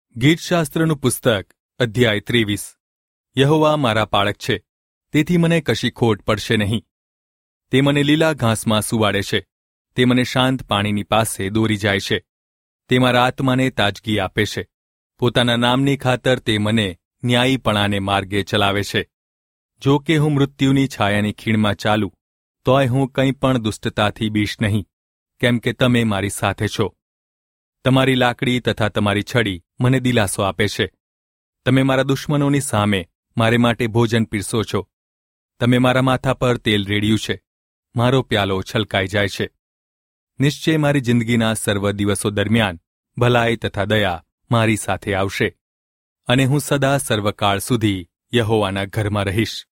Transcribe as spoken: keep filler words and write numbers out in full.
ગીતશાસ્ત્રનું પુસ્તક અધ્યાય ત્રેવીસ. યહોવા મારા પાળક છે, તેથી મને કશી ખોટ પડશે નહીં. તે મને લીલા ઘાસમાં સુવાડે છે, તે મને શાંત પાણીની પાસે દોરી જાય છે. તે મારા આત્માને તાજગી આપે છે. પોતાના નામની ખાતર તે મને ન્યાયીપણાને માર્ગે ચલાવે છે. જો કે હું મૃત્યુની છાયાની ખીણમાં ચાલું, તોય હું કંઈ પણ દુષ્ટતાથી બીશ નહીં, કેમ કે તમે મારી સાથે છો. તમારી લાકડી તથા તમારી છડી મને દિલાસો આપે છે. તમે મારા દુશ્મનોની સામે મારે માટે ભોજન પીરસો છો. તમે મારા માથા પર તેલ રેડ્યું છે, મારો પ્યાલો છલકાઈ જાય છે. નિશ્ચય મારી જિંદગીના સર્વ દિવસો દરમિયાન ભલાઈ તથા દયા મારી સાથે આવશે, અને હું સદા સર્વકાળ સુધી યહોવાના ઘરમાં રહીશ.